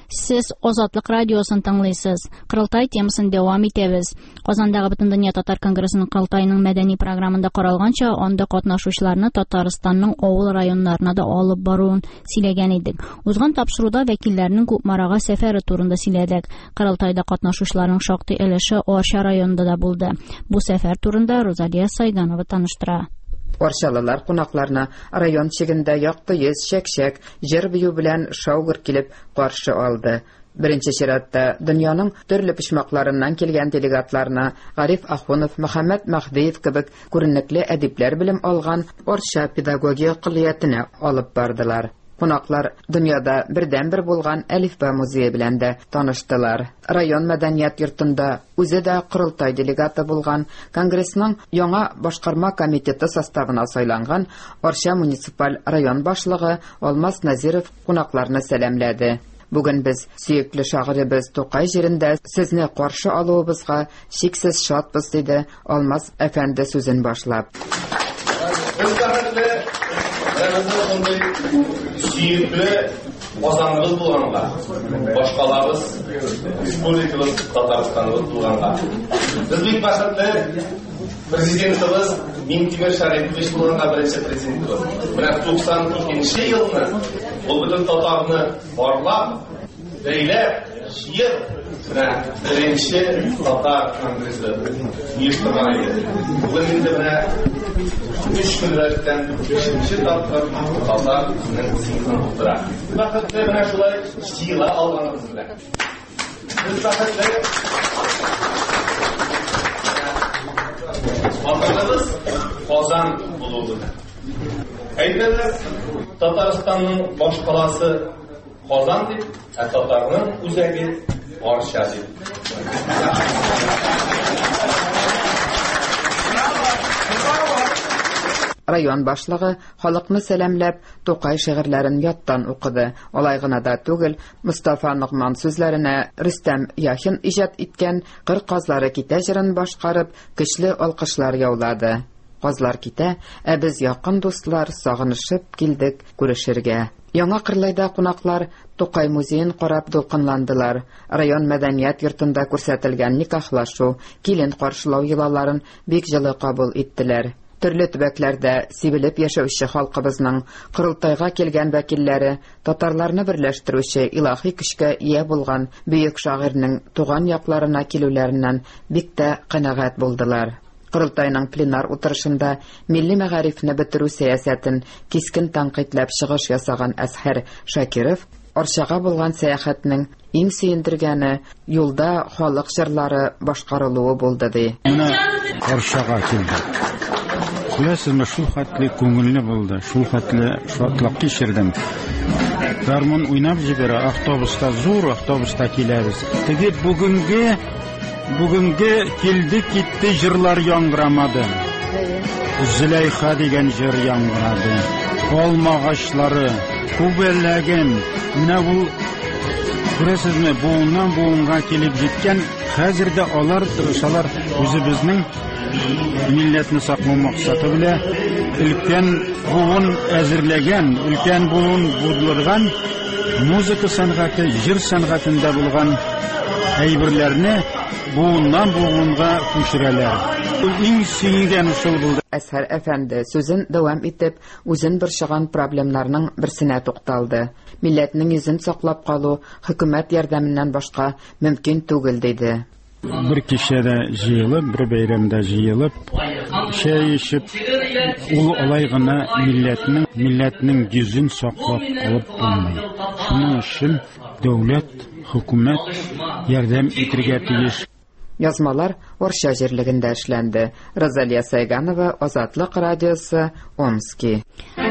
Siz Озатлык радиосын тыңлыйсыз. Кырылтай темасын дәвам итәбез. Казандагы Бөтендөнья татар конгрессының кырылтайының мәдәни программында каралганча, анда катнашучыларны Татарстанның авыл районнарына да алып баруын сөйләгән идек. Узган тапшыруда вәкилләрнең Күпмарага сәфәре турында сөйләдек. Кырылтайда катнашучыларның шактый өлеше Арча районында да булды. Бу сәфәр турында Розалия Сайганова таныштыра. Арчалылар кунакларына район чигендә якты йөз шәкшәк, җыр бию белән шаугыр килеп каршы алды. Беренче чиратта дөньяның төрле почмакларыннан килгән делегатларына Гариф Ахунов, Мөхәммәд Мәхдиев кебек күренекле әдипләр белем алган Арча педагогия кылыятына алып бардылар. Кунаклар дөньяда бердән-бер булган Әлифба музее белән дә таныштылар. Район мәдәният йортында үзе дә Кырылтай делегаты булган, Конгрессның яңа башкарма комитеты составына сайланган Арча муниципаль район башлыгы Алмаз Назиров кунакларны сәламләде. Бүген без сөекле шагыйребез Тукай җирендә сезне каршы алуыбызга шиксез шатбыз, диде Алмаз әфәнде сүзен башлап. Süyüklü ozanlığız bulğanlar, başqalarımız Respublikamız Tatarstanımız bulğanlar. Biz büyük başlıklı prezidentimiz Mintimir Şaripovich bulğanlar birinci prezidentimiz. Bırak 92 yılını, o bütün Tatarını barlap, beylep, şiir, birinci Tatar Kongresi uyuşturmaydı. Bugün indi buna 3 günlerden 5. Tatar sınıfını tutturar. Vakıtlı buna şulay şiila almanımız bile. Biz vakıtlı vatanımız Kazan bulundu. Eyleler Tataristan'ın baş kalası Kazan deyip, Tatar'ın üzeri Arşa deyip. Район башлыгы халыкны сәламләп, Тукай шигырьләрен яттан укыды. Алай гына да түгел, Мустафа Нугман сүзләренә Рөстәм Яхин иҗат иткән Кыр казлары китә җырын башкарып, көчле алкышлар яулады. Казлар китә, ә без якын дуслар сагынышып килдек күрешергә. Яңа Кырлайда кунаклар Тукай музеен карап дулкынландылар. Район мәдәният йортында күрсәтелгән никахлашу, килен каршылау йолаларын бик җылы кабул иттеләр. Төрле төбәкләрдә сибелеп яшәүче халкыбызның Кырылтайга килгән вәкилләре татарларны берләштерүче илаһи көчкә ия булган бөек шагыйрьнең туган якларына килүләреннән бик тә канәгать булдылар. Кырылтайның пленар утырышында милли мәгарифне бетерү сәясәтен кискен тәнкыйтьләп чыгыш ясаган Әсхәр Шакиров Арчага булган сәяхәтнең иң сөендергәне юлда халык җырлары башкарылуы булды, ди. Арчага килде. Күләсезме, шул хәтле күңелле булды, шул хәтле шатлык кичердем. Гармун уйнап җибәрә, автобуста, зур автобуста киләбез. Теге бүгенге килде китте җырлар яңгырамады. Зөләйха дигән җыр яңгырады. Алма агачлары күбәләгән. Менә бу күрәсезме, буыннан буынга килеп җиткән, хәзер дә алар тырышалар үзебезнең milletni saqlау максаты белән өлкән буын әзерләгән, өлкән буын булдырган музыка сәнгате, җыр сәнгатендә булган әйберләрне буыннан буынга күчерәләр. Иң сөйгән ушул булды. Әсхәр әфәнде сүзен дәвам итеп, үзен борчыган проблемнарның берсенә тукталды. Милләтнең йөзен саклап калу хөкүмәт ярдәменнән башка мөмкин түгел, диде. Bir kişide jıyılıp, bir beyramda jıyılıp, şey içip, ulu olaygına milletinin yüzün saklap alıp bulmayı. Şunun için devlet, hükümet yardım etirgə tiyиш. Yazmalar Арча җирлегендә эшләнде. Розалия Сайганова, Озатлык радиосы, Омски.